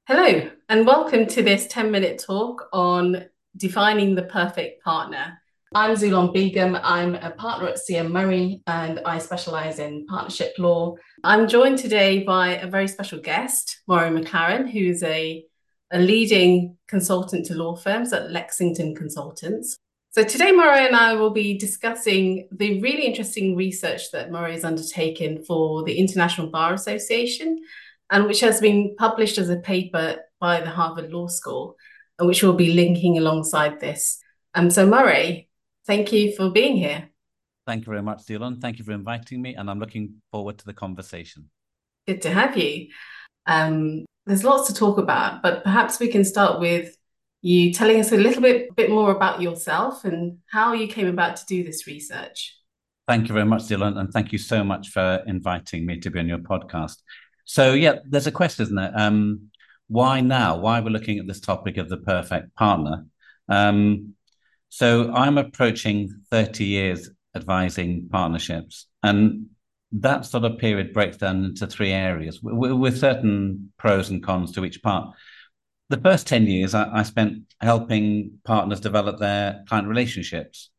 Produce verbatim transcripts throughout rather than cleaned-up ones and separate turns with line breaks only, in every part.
Hello, and welcome to this ten minute talk on defining the perfect partner. I'm Zulon Begum. I'm a partner at C M Murray and I specialize in partnership law. I'm joined today by a very special guest, Murray McLaren, who's a, a leading consultant to law firms at Lexington Consultants. So today, Murray and I will be discussing the really interesting research that Murray has undertaken for the International Bar Association and which has been published as a paper by the Harvard Law School, and which we'll be linking alongside this. Um, so Murray, thank you for being here.
Thank you very much, Zulon. Thank you for inviting me, and I'm looking forward to the conversation.
Good to have you. Um, there's lots to talk about, but perhaps we can start with you telling us a little bit, bit more about yourself and how you came about to do this research.
Thank you very much, Zulon, and thank you so much for inviting me to be on your podcast. So, yeah, there's a question, isn't there? Um, why now? Why we're looking at this topic of the perfect partner? Um, so, I'm approaching thirty years advising partnerships, and that sort of period breaks down into three areas with, with certain pros and cons to each part. The first ten years, I, I spent helping partners develop their client relationships.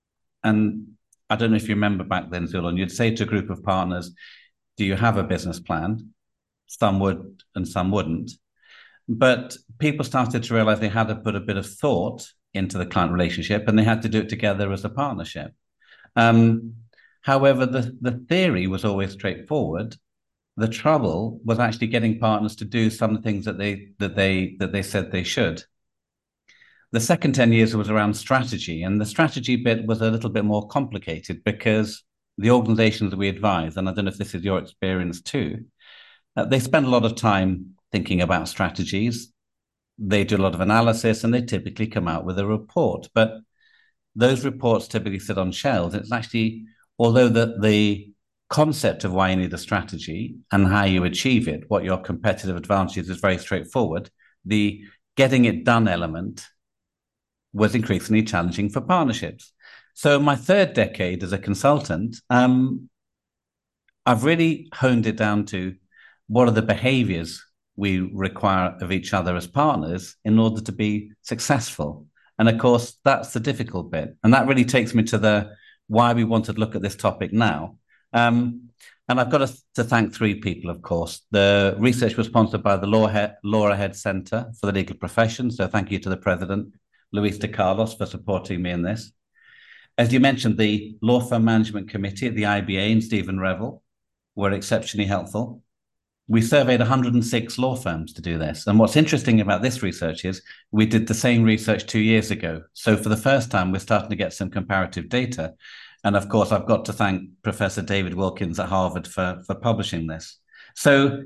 And I don't know if you remember back then, Zulon, you'd say to a group of partners, do you have a business plan? Some would and some wouldn't. But people started to realize they had to put a bit of thought into the client relationship and they had to do it together as a partnership. Um, however, the, the theory was always straightforward. The trouble was actually getting partners to do some things that they that they that they said they should. The second ten years was around strategy, and the strategy bit was a little bit more complicated because the organizations that we advise, and I don't know if this is your experience too, uh, they spend a lot of time thinking about strategies. They do a lot of analysis and they typically come out with a report. But those reports typically sit on shelves. It's actually, although the, the concept of why you need a strategy and how you achieve it, what your competitive advantages is very straightforward, the getting it done element was increasingly challenging for partnerships. So my third decade as a consultant, um, I've really honed it down to what are the behaviors we require of each other as partners in order to be successful. And of course, that's the difficult bit. And that really takes me to the why we want to look at this topic now. Um, and I've got to, to thank three people, of course. The research was sponsored by the Laura Head Center for the Legal Profession. So thank you to the president, Luis de Carlos, for supporting me in this. As you mentioned, the Law Firm Management Committee at the I B A and Stephen Revel were exceptionally helpful. We surveyed one hundred six law firms to do this. And what's interesting about this research is we did the same research two years ago. So for the first time, we're starting to get some comparative data. And of course, I've got to thank Professor David Wilkins at Harvard for, for publishing this. So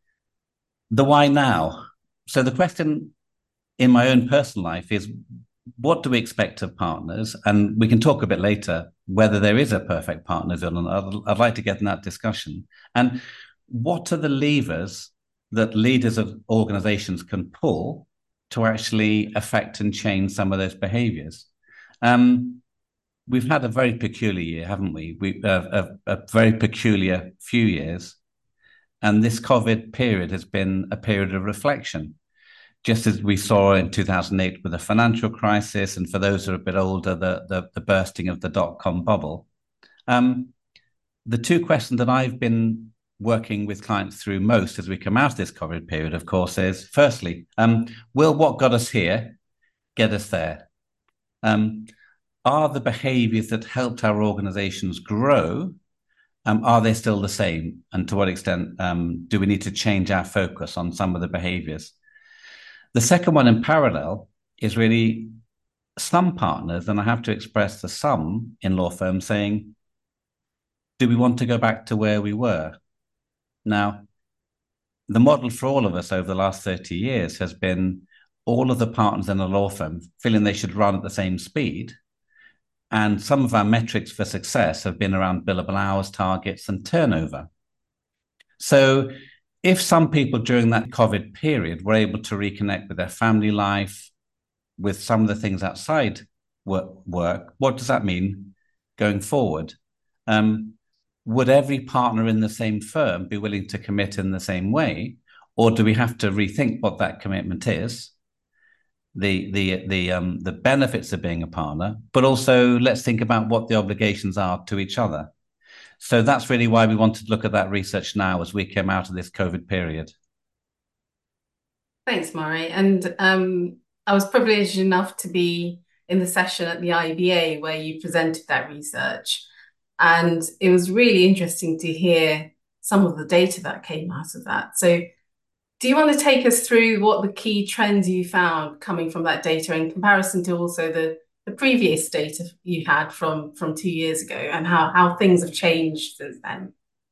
the why now? So the question in my own personal life is, what do we expect of partners? And we can talk a bit later whether there is a perfect partner. I'd, I'd like to get in that discussion. And what are the levers that leaders of organizations can pull to actually affect and change some of those behaviors? Um, we've had a very peculiar year, haven't we? We uh, a, a very peculiar few years. And this COVID period has been a period of reflection, just as we saw in two thousand eight with the financial crisis, and for those who are a bit older, the, the, the bursting of the dot-com bubble. Um, the two questions that I've been working with clients through most as we come out of this COVID period, of course, is firstly, um, will what got us here get us there? Um, are the behaviors that helped our organizations grow, um, are they still the same? And to what extent um, do we need to change our focus on some of the behaviors? The second one in parallel is really some partners, and I have to express the some in law firms saying, do we want to go back to where we were? Now, the model for all of us over the last thirty years has been all of the partners in a law firm feeling they should run at the same speed. And some of our metrics for success have been around billable hours targets and turnover. So if some people during that COVID period were able to reconnect with their family life, with some of the things outside work, work what does that mean going forward? Um, would every partner in the same firm be willing to commit in the same way? Or do we have to rethink what that commitment is, the the the um the benefits of being a partner, but also let's think about what the obligations are to each other. So that's really why we wanted to look at that research now as we came out of this COVID period.
Thanks, Murray. And um, I was privileged enough to be in the session at the I B A where you presented that research. And it was really interesting to hear some of the data that came out of that. So, do you want to take us through what the key trends you found coming from that data in comparison to also the, the previous data you had from, from two years ago and how, how things have changed since then?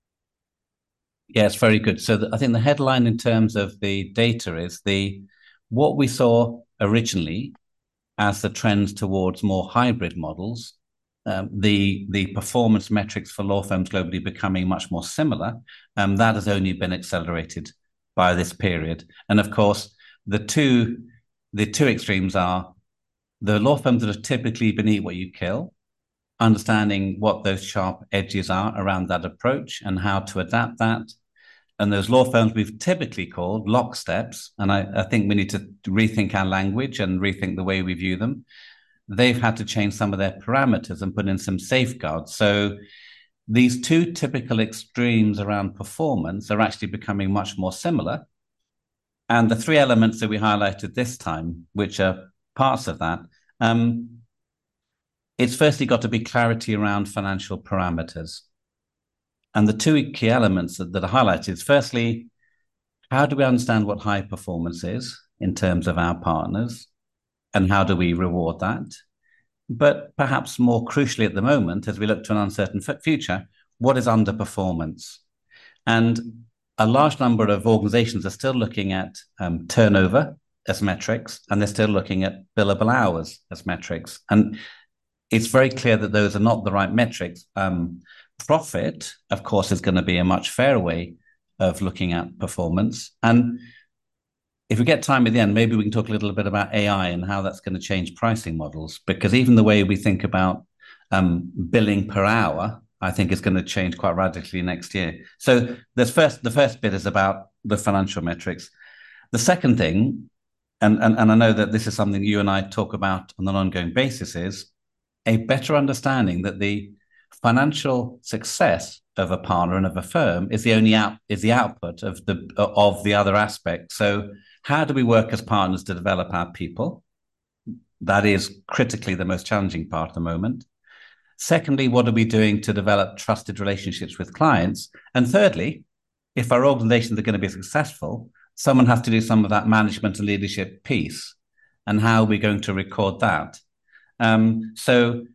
Yeah, it's very good. So the, I think the headline in terms of the data is the what we saw originally as the trends towards more hybrid models, um, the the performance metrics for law firms globally becoming much more similar. Um, that has only been accelerated by this period, and of course, the two the two extremes are the law firms that have typically been eat what you kill, understanding what those sharp edges are around that approach and how to adapt that. And those law firms we've typically called locksteps, and I, I think we need to rethink our language and rethink the way we view them. They've had to change some of their parameters and put in some safeguards. So these two typical extremes around performance are actually becoming much more similar. And the three elements that we highlighted this time, which are parts of that, um, it's firstly got to be clarity around financial parameters. And the two key elements that, that are highlighted is firstly, how do we understand what high performance is in terms of our partners and how do we reward that? But perhaps more crucially at the moment, as we look to an uncertain future, what is underperformance? And a large number of organizations are still looking at um, turnover as metrics, and they're still looking at billable hours as metrics. And it's very clear that those are not the right metrics. Um, profit, of course, is going to be a much fairer way of looking at performance. And if we get time at the end, maybe we can talk a little bit about A I and how that's going to change pricing models, because even the way we think about um, billing per hour, I think is going to change quite radically next year. So there's first, the first bit is about the financial metrics. The second thing, and, and, and I know that this is something you and I talk about on an ongoing basis, is a better understanding that the financial success of a partner and of a firm is the only out is the output of the of the other aspects. So how do we work as partners to develop our people? That is critically the most challenging part at the moment. Secondly, what are we doing to develop trusted relationships with clients? And thirdly, if our organizations are going to be successful, someone has to do some of that management and leadership piece. And how are we going to record that? Um, so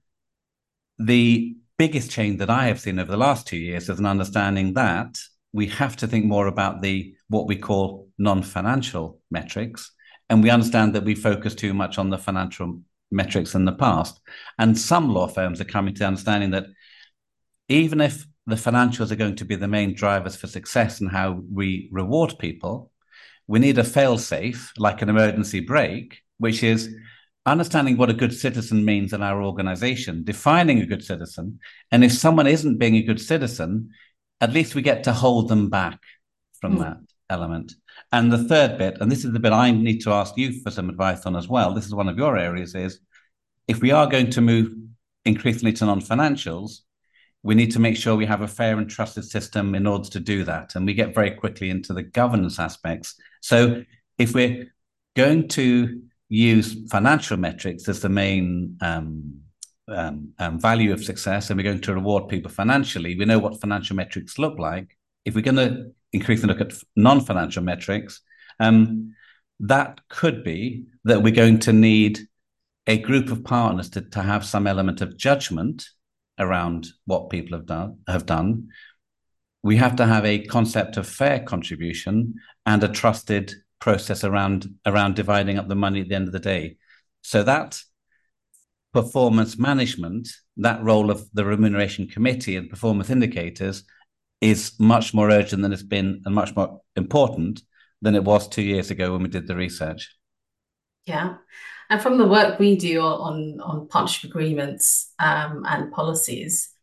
the biggest change that I have seen over the last two years is an understanding that we have to think more about the what we call non-financial metrics. And we understand that we focus too much on the financial metrics in the past. And some law firms are coming to understanding that even if the financials are going to be the main drivers for success and how we reward people, we need a fail-safe, like an emergency brake, which is understanding what a good citizen means in our organization, defining a good citizen. And if someone isn't being a good citizen, at least we get to hold them back from mm. that element. And the third bit, and this is the bit I need to ask you for some advice on as well, this is one of your areas, is if we are going to move increasingly to non-financials, we need to make sure we have a fair and trusted system in order to do that. And we get very quickly into the governance aspects. So if we're going to use financial metrics as the main um, um, um, value of success, and we're going to reward people financially, we know what financial metrics look like. If we're going to increasingly look at non-financial metrics, um, that could be that we're going to need a group of partners to, to have some element of judgment around what people have done. Have done. We have to have a concept of fair contribution and a trusted process around around dividing up the money at the end of the day. So that performance management, that role of the remuneration committee and performance indicators is much more urgent than it's been and much more important than it was two years ago when we did the research.
Yeah. And from the work we do on, on partnership agreements um, and policies,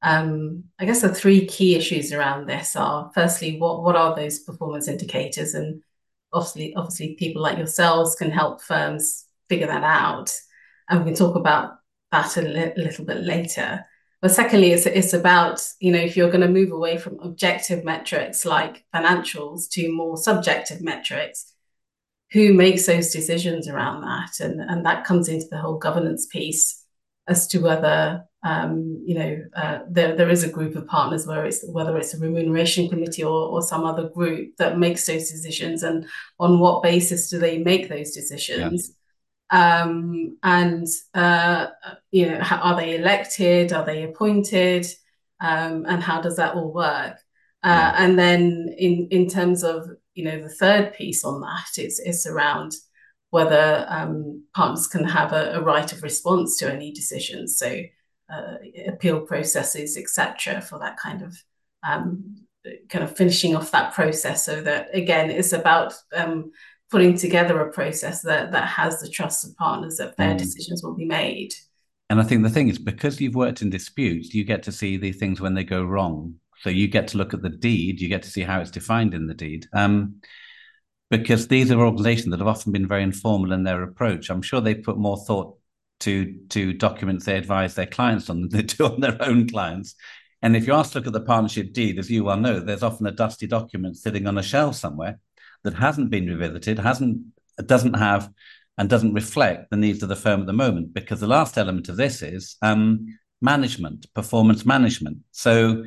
Um, I guess the three key issues around this are, firstly, what, what are those performance indicators? And obviously, obviously, people like yourselves can help firms figure that out. And we can talk about that a li- little bit later. But secondly, it's, it's about, you know, if you're going to move away from objective metrics like financials to more subjective metrics, who makes those decisions around that? And, and that comes into the whole governance piece as to whether um, you know uh, there there is a group of partners where it's whether it's a remuneration committee or, or some other group that makes those decisions, and on what basis do they make those decisions? Yeah. Um, and uh, you know, how, are they elected? Are they appointed? Um, and how does that all work? Uh, yeah. And then in in terms of, you know, the third piece on that, it's it's around whether um, partners can have a, a right of response to any decisions, so uh, appeal processes, et cetera, for that kind of um, kind of finishing off that process. So that, again, it's about um, putting together a process that that has the trust of partners that fair mm. decisions will be made.
And I think the thing is, because you've worked in disputes, you get to see these things when they go wrong. So you get to look at the deed, you get to see how it's defined in the deed. Um, because these are organizations that have often been very informal in their approach. I'm sure they put more thought to, to documents they advise their clients on than they do on their own clients. And if you ask to look at the partnership deed, as you well know, there's often a dusty document sitting on a shelf somewhere that hasn't been revisited, hasn't, doesn't have, and doesn't reflect the needs of the firm at the moment. Because the last element of this is um, management, performance management. So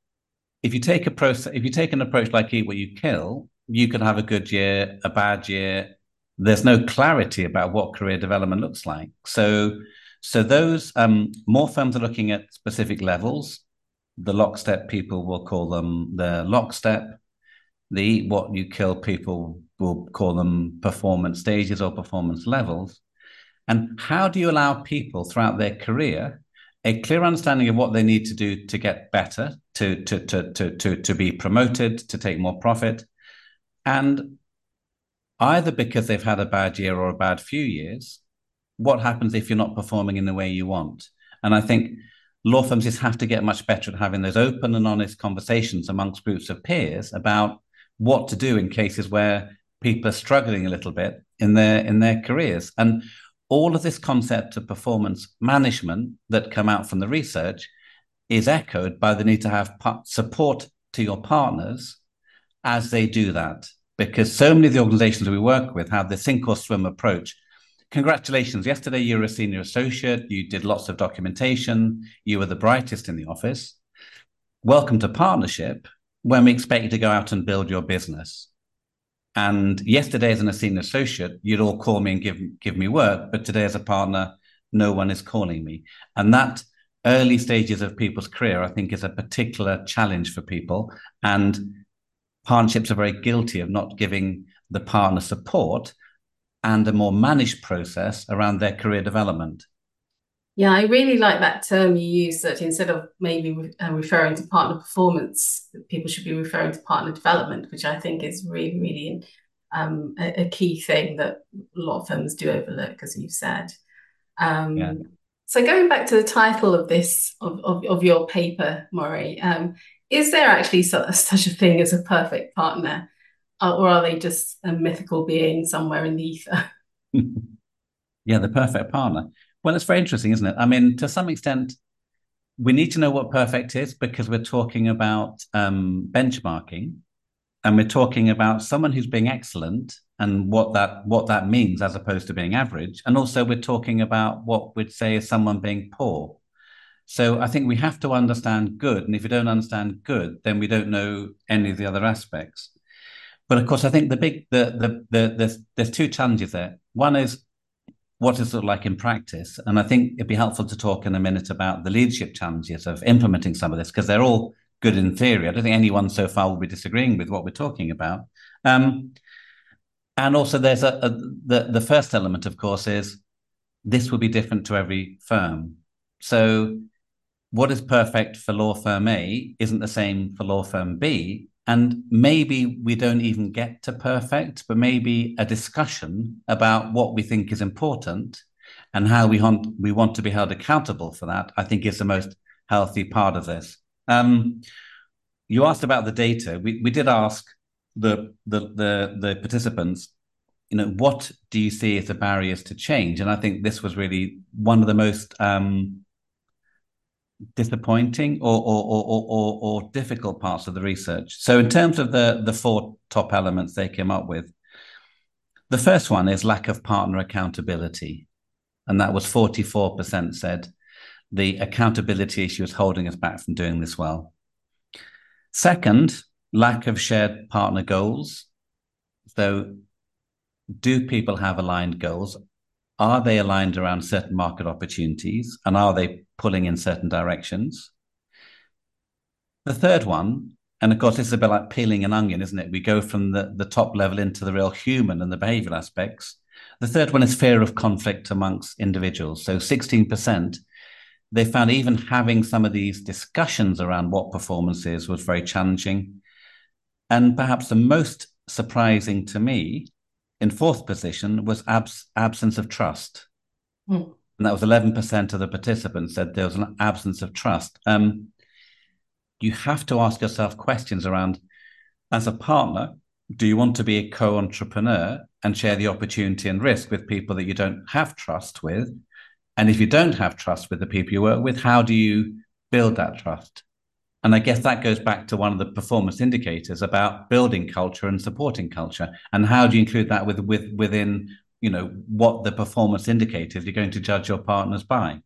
if you take a process, if you take an approach like Eat What You Kill, you can have a good year, a bad year. There's no clarity about what career development looks like. So, so those um, more firms are looking at specific levels. The lockstep people will call them the lockstep. The Eat What You Kill people will call them performance stages or performance levels. And how do you allow people throughout their career a clear understanding of what they need to do to get better, to, to, to, to, to, to be promoted, to take more profit? And either because they've had a bad year or a bad few years, what happens if you're not performing in the way you want? And I think law firms just have to get much better at having those open and honest conversations amongst groups of peers about what to do in cases where people are struggling a little bit in their in their careers. And all of this concept of performance management that come out from the research is echoed by the need to have support to your partners as they do that. Because so many of the organizations we work with have the sink or swim approach. Congratulations, yesterday you were a senior associate, you did lots of documentation, you were the brightest in the office. Welcome to partnership, when we expect you to go out and build your business. And yesterday as an senior associate, you'd all call me and give, give me work, but today as a partner, no one is calling me. And that early stages of people's career, I think, is a particular challenge for people. And partnerships are very guilty of not giving the partner support and a more managed process around their career development.
Yeah, I really like that term you use, that instead of maybe re- uh, referring to partner performance, people should be referring to partner development, which I think is really, really um, a, a key thing that a lot of firms do overlook, as you've said. Um, yeah. So going back to the title of this, of, of, of your paper, Maury, um, is there actually such, such a thing as a perfect partner, or are they just a mythical being somewhere in the ether?
Yeah, the perfect partner. Well, it's very interesting, isn't it? I mean, to some extent, we need to know what perfect is, because we're talking about um, benchmarking, and we're talking about someone who's being excellent and what that what that means as opposed to being average. And also we're talking about what we'd say is someone being poor. So I think we have to understand good. And if we don't understand good, then we don't know any of the other aspects. But of course, I think the big, the, the, the, there's, there's two challenges there. One is, what is it like in practice? And I think it'd be helpful to talk in a minute about the leadership challenges of implementing some of this, because they're all good in theory. I don't think anyone so far will be disagreeing with what we're talking about. Um, and also there's a, a the, the first element, of course, is this will be different to every firm. So what is perfect for law firm A isn't the same for law firm B. And maybe we don't even get to perfect, but maybe a discussion about what we think is important and how we want, we want to be held accountable for that, I think, is the most healthy part of this. Um, you asked about the data. We we did ask the the the, the participants, you know, what do you see as the barriers to change? And I think this was really one of the most um, disappointing or or, or or or difficult parts of the research. So in terms of the the four top elements they came up with, the first one is lack of partner accountability. And that was forty-four percent said the accountability issue is holding us back from doing this well. Second, lack of shared partner goals. So do people have aligned goals? Are they aligned around certain market opportunities? And are they pulling in certain directions? The third one, and of course, this is a bit like peeling an onion, isn't it? We go from the, the top level into the real human and the behavioral aspects. The third one is fear of conflict amongst individuals. So sixteen percent, they found even having some of these discussions around what performance is was very challenging. And perhaps the most surprising to me, in fourth position, was abs- absence of trust. Mm. And that was eleven percent of the participants said there was an absence of trust. Um, you have to ask yourself questions around, as a partner, do you want to be a co-entrepreneur and share the opportunity and risk with people that you don't have trust with? And if you don't have trust with the people you work with, how do you build that trust? And I guess that goes back to one of the performance indicators about building culture and supporting culture. And how do you include that with, with within, you know, what the performance indicators you're going to judge your partners by?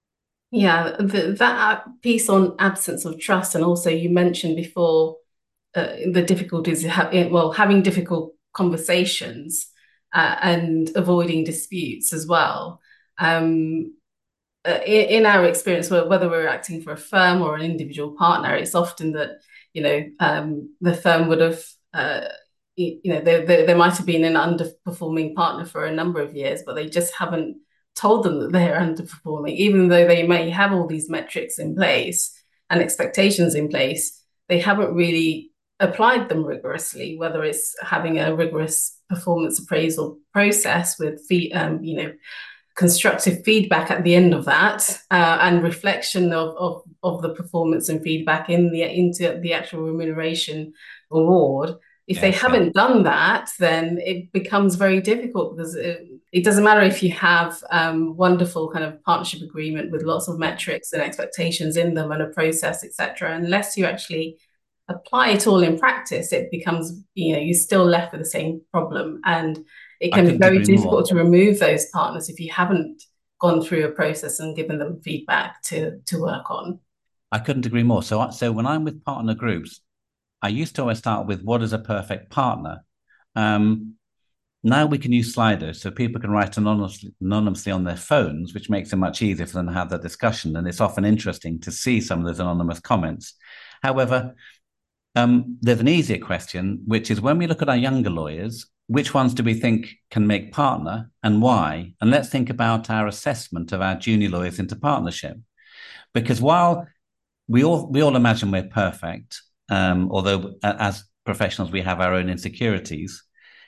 Yeah, the, that piece on absence of trust, and also you mentioned before uh, the difficulties, well, having difficult conversations uh, and avoiding disputes as well. Um, uh, in, in our experience, whether we're acting for a firm or an individual partner, it's often that, you know, um, the firm would have, uh, you know, there, there, there might have been an underperforming partner for a number of years, but they just haven't told them that they're underperforming, even though they may have all these metrics in place and expectations in place. They haven't really applied them rigorously, whether it's having a rigorous performance appraisal process with fee, um, you know, constructive feedback at the end of that, uh, and reflection of, of of the performance and feedback in the into the actual remuneration award. If yes, they haven't yeah. done that, then it becomes very difficult, because it, it doesn't matter if you have um, wonderful kind of partnership agreement with lots of metrics and expectations in them and a process, et cetera. Unless you actually apply it all in practice, it becomes, you know, you're still left with the same problem. And it can be very difficult more. to remove those partners if you haven't gone through a process and given them feedback to, to work on.
I couldn't agree more. So, so when I'm with partner groups, I used to always start with what is a perfect partner. Um, now we can use Slido, so people can write anonymously, anonymously on their phones, which makes it much easier for them to have that discussion. And it's often interesting to see some of those anonymous comments. However, um, there's an easier question, which is when we look at our younger lawyers, which ones do we think can make partner and why? And let's think about our assessment of our junior lawyers into partnership. Because while we all we all imagine we're perfect, um, although as professionals we have our own insecurities,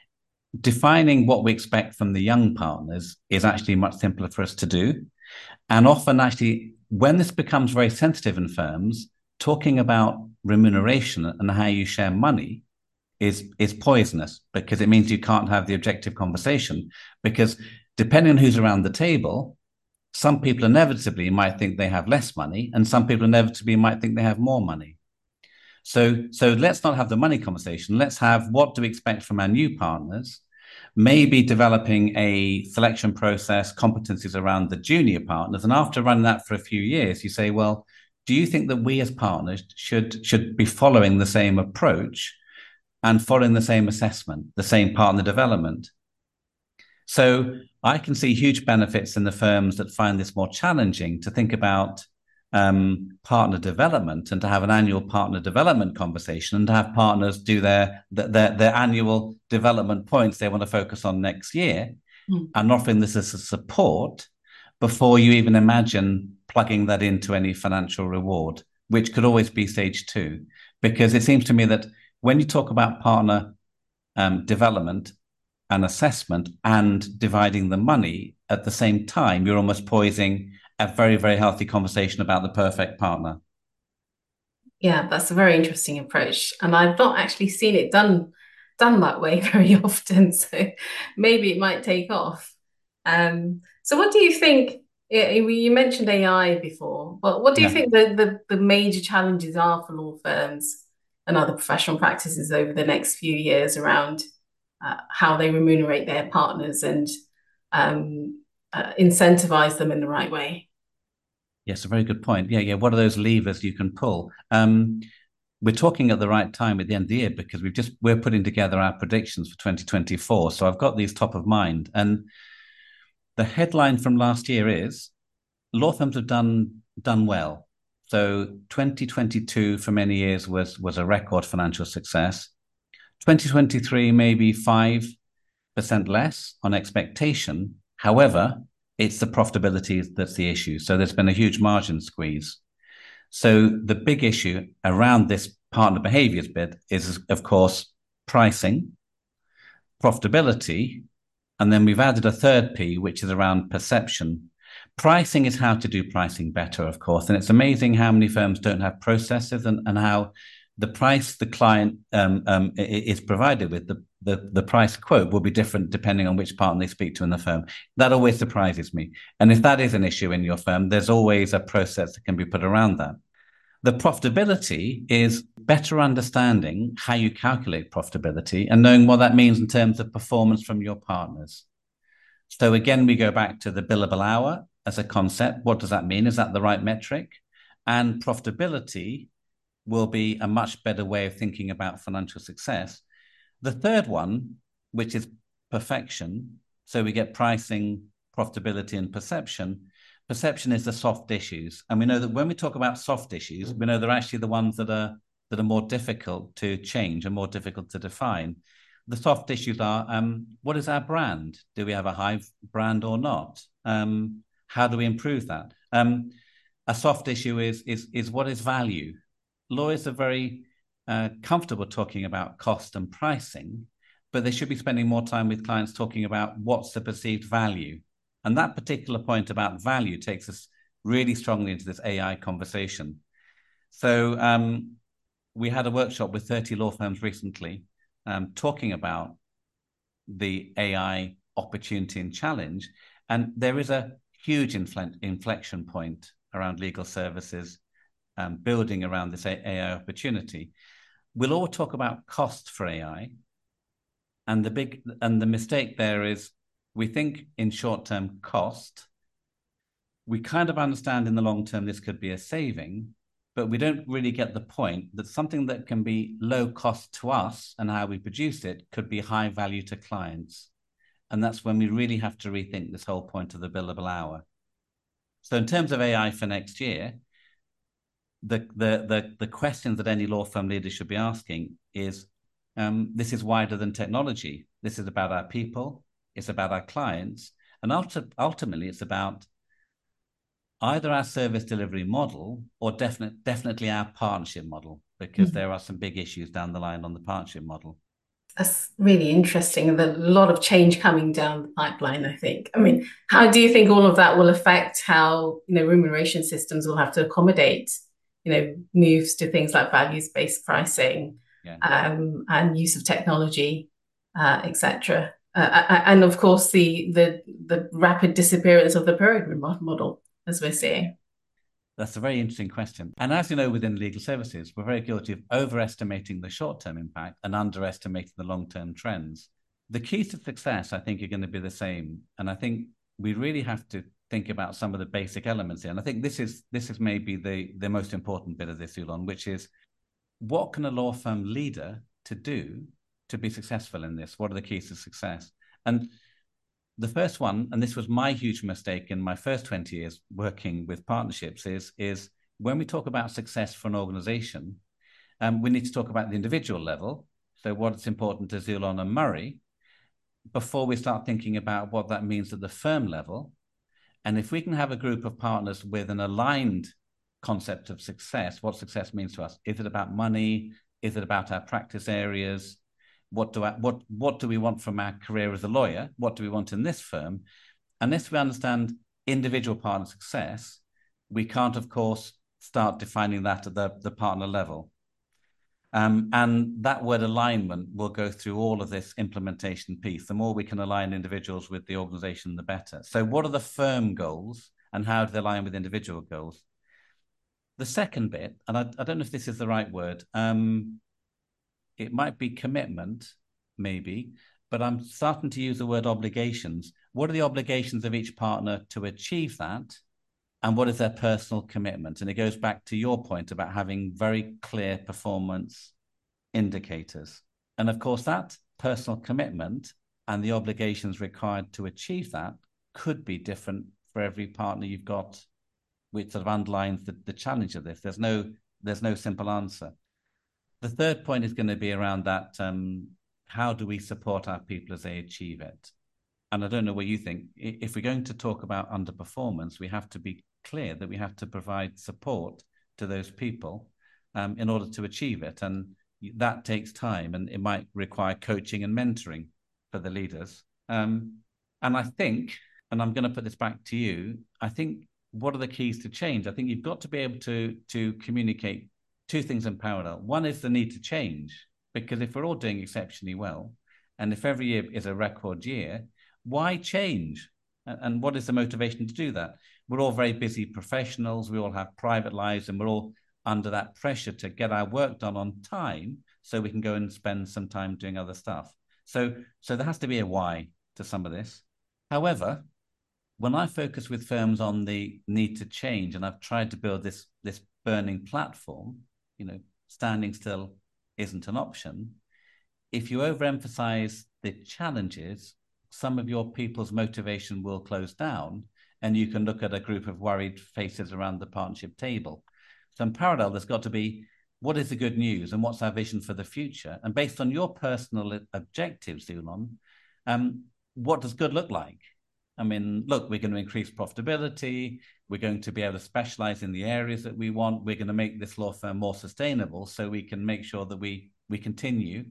defining what we expect from the young partners is actually much simpler for us to do. And often actually, when this becomes very sensitive in firms, talking about remuneration and how you share money is is poisonous, because it means you can't have the objective conversation, because depending on who's around the table, some people inevitably might think they have less money and some people inevitably might think they have more money. So, so let's not have the money conversation. Let's have what do we expect from our new partners, maybe developing a selection process, competencies around the junior partners. And after running that for a few years, you say, well, do you think that we as partners should, should be following the same approach and following the same assessment, the same partner development? So I can see huge benefits in the firms that find this more challenging to think about um, partner development and to have an annual partner development conversation and to have partners do their, their, their annual development points they want to focus on next year, mm. and offering this as a support before you even imagine plugging that into any financial reward, which could always be stage two. Because it seems to me that when you talk about partner um, development and assessment and dividing the money at the same time, you're almost poising a very, very healthy conversation about the perfect partner.
Yeah, that's a very interesting approach. And I've not actually seen it done done that way very often. So maybe it might take off. Um, so what do you think? Yeah, you mentioned A I before, but what do you
Yeah.
think the, the, the major challenges are for law firms and other professional practices over the next few years around uh, how they remunerate their partners and um, uh, incentivize them in the right way?
Yes, a very good point. Yeah, yeah. What are those levers you can pull? Um, we're talking at the right time at the end of the year because we've just we're putting together our predictions for twenty twenty-four. So I've got these top of mind. And the headline from last year is law firms have done done well. So twenty twenty-two for many years was was a record financial success. twenty twenty-three maybe five percent less on expectation. However, it's the profitability that's the issue. So there's been a huge margin squeeze. So the big issue around this partner behaviors bit is, of course, pricing, profitability, and then we've added a third P, which is around perception. Pricing is how to do pricing better, of course. And it's amazing how many firms don't have processes and, and how the price the client um, um, is provided with, the, the, the price quote will be different depending on which partner they speak to in the firm. That always surprises me. And if that is an issue in your firm, there's always a process that can be put around that. The profitability is better understanding how you calculate profitability and knowing what that means in terms of performance from your partners. So again, we go back to the billable hour as a concept. What does that mean? Is that the right metric? And profitability will be a much better way of thinking about financial success. The third one, which is perfection. So we get pricing, profitability, and perception. Perception is the soft issues. And we know that when we talk about soft issues, we know they're actually the ones that are that are more difficult to change and more difficult to define. The soft issues are, um, what is our brand? Do we have a Hive brand or not? Um, how do we improve that? Um, a soft issue is, is, is what is value? Lawyers are very uh, comfortable talking about cost and pricing, but they should be spending more time with clients talking about what's the perceived value. And that particular point about value takes us really strongly into this A I conversation. So um, we had a workshop with thirty law firms recently um, talking about the A I opportunity and challenge. And there is a huge infl- inflection point around legal services um, building around this A I opportunity. We'll all talk about cost for A I. And the big and the mistake there is we think in short-term cost. We kind of understand in the long term this could be a saving, but we don't really get the point that something that can be low cost to us and how we produce it could be high value to clients. And that's when we really have to rethink this whole point of the billable hour. So in terms of A I for next year, the the the, the questions that any law firm leader should be asking is, um, this is wider than technology. This is about our people. It's about our clients. And ulti- ultimately, it's about either our service delivery model or definite, definitely our partnership model, because mm-hmm. there are some big issues down the line on the partnership model.
That's really interesting. There's a lot of change coming down the pipeline, I think. I mean, how do you think all of that will affect how, you know, remuneration systems will have to accommodate, you know, moves to things like values-based pricing, yeah. um, and use of technology, uh, et cetera. Uh, and of course, the the the rapid disappearance of the pyramid model, as we're seeing.
That's a very interesting question. And as you know, within legal services, we're very guilty of overestimating the short-term impact and underestimating the long-term trends. The keys to success, I think, are going to be the same. And I think we really have to think about some of the basic elements here. And I think this is this is maybe the, the most important bit of this, Zulon, which is what can a law firm leader to do to be successful in this? What are the keys to success? And the first one, and this was my huge mistake in my first twenty years working with partnerships, is, is when we talk about success for an organization, um, we need to talk about the individual level. So what's important to Zulon and Murray before we start thinking about what that means at the firm level. And if we can have a group of partners with an aligned concept of success, what success means to us. Is it about money? Is it about our practice areas? What do I, what what do we want from our career as a lawyer? What do we want in this firm? Unless we understand individual partner success, we can't, of course, start defining that at the, the partner level. Um, and that word alignment will go through all of this implementation piece. The more we can align individuals with the organization, the better. So what are the firm goals and how do they align with individual goals? The second bit, and I, I don't know if this is the right word, um, it might be commitment, maybe, but I'm starting to use the word obligations. What are the obligations of each partner to achieve that? And what is their personal commitment? And it goes back to your point about having very clear performance indicators. And of course, that personal commitment and the obligations required to achieve that could be different for every partner you've got, which sort of underlines the, the challenge of this. There's no, there's no simple answer. The third point is going to be around that, um, how do we support our people as they achieve it? And I don't know what you think. If we're going to talk about underperformance, we have to be clear that we have to provide support to those people um, in order to achieve it. And that takes time, and it might require coaching and mentoring for the leaders. Um, and I think, and I'm going to put this back to you, I think what are the keys to change? I think you've got to be able to, to communicate two things in parallel. One is the need to change, because if we're all doing exceptionally well, and if every year is a record year, why change? And what is the motivation to do that? We're all very busy professionals. We all have private lives, and we're all under that pressure to get our work done on time so we can go and spend some time doing other stuff. So, so there has to be a why to some of this. However, when I focus with firms on the need to change, and I've tried to build this, this burning platform, you know, standing still isn't an option. If you overemphasize the challenges, some of your people's motivation will close down, and you can look at a group of worried faces around the partnership table. So in parallel, there's got to be, what is the good news and what's our vision for the future? And based on your personal objectives, Zulon, um, what does good look like? I mean, look, we're going to increase profitability. We're going to be able to specialize in the areas that we want. We're going to make this law firm more sustainable so we can make sure that we, we continue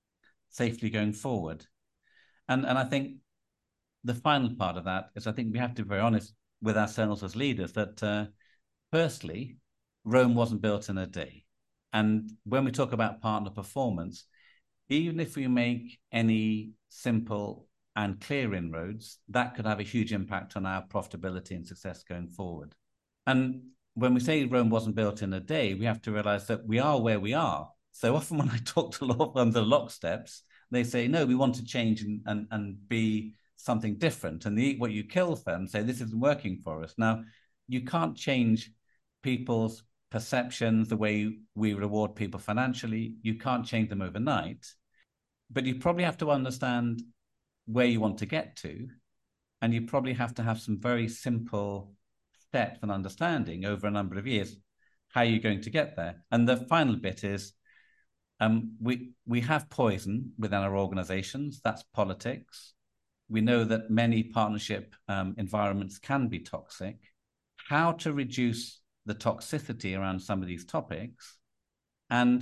safely going forward. And, and I think the final part of that is I think we have to be very honest with ourselves as leaders that, uh, firstly, Rome wasn't built in a day. And when we talk about partner performance, even if we make any simple and clear inroads, that could have a huge impact on our profitability and success going forward. And when we say Rome wasn't built in a day, we have to realize that we are where we are. So often when I talk to law firms at locksteps, they say, no, we want to change and, and, and be something different. And the Eat What You Kill firm say, this isn't working for us. Now, you can't change people's perceptions, the way we reward people financially. You can't change them overnight. But you probably have to understand where you want to get to. And you probably have to have some very simple steps and understanding over a number of years, how you're going to get there. And the final bit is, um, we, we have poison within our organizations. That's politics. We know that many partnership um, environments can be toxic. How to reduce the toxicity around some of these topics. And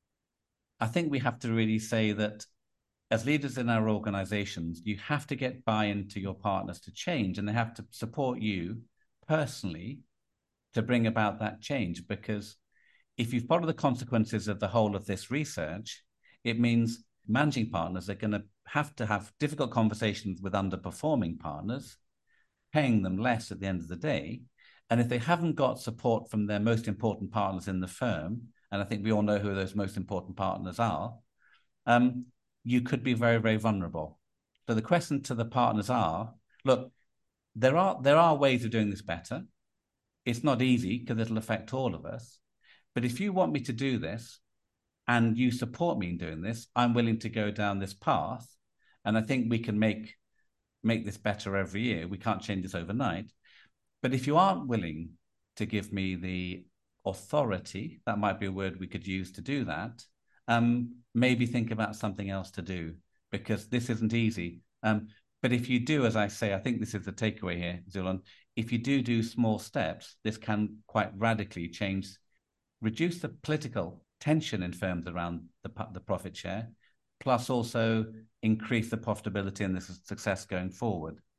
I think we have to really say that as leaders in our organizations, you have to get buy-in to your partners to change, and they have to support you personally to bring about that change. Because if you follow the consequences of the whole of this research, it means managing partners are going to have to have difficult conversations with underperforming partners, paying them less at the end of the day. And if they haven't got support from their most important partners in the firm, and I think we all know who those most important partners are, um, you could be very, very vulnerable. So the question to the partners are, look, there are, there are ways of doing this better. It's not easy because it'll affect all of us. But if you want me to do this and you support me in doing this, I'm willing to go down this path. And I think we can make, make this better every year. We can't change this overnight. But if you aren't willing to give me the authority, that might be a word we could use to do that, um, maybe think about something else to do, because this isn't easy. Um, but if you do, as I say, I think this is the takeaway here, Zulon, if you do do small steps, this can quite radically change, reduce the political tension in firms around the, the profit share, plus also increase the profitability and the success going forward.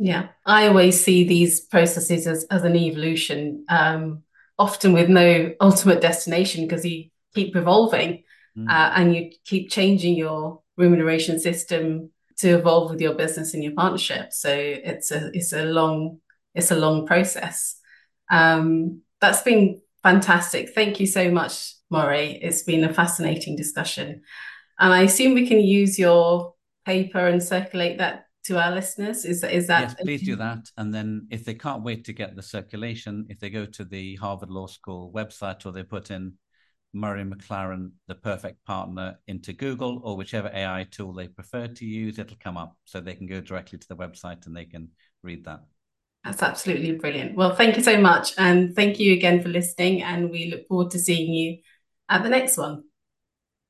Yeah, I always see these processes as, as an evolution, um, often with no ultimate destination because you keep evolving
Mm.
uh, and you keep changing your remuneration system to evolve with your business and your partnership. So it's a it's a long it's a long process. Um, that's been fantastic. Thank you so much, Maury. It's been a fascinating discussion. And I assume we can use your paper and circulate that to our listeners. Is, is
Yes,
that
please do
okay?
that. And then if they can't wait to get the circulation, if they go to the Harvard Law School website or they put in Murray McLaren, the perfect partner, into Google or whichever A I tool they prefer to use, it'll come up so they can go directly to the website and they can read that.
That's absolutely brilliant. Well, thank you so much. And thank you again for listening. And we look forward to seeing you at the next one.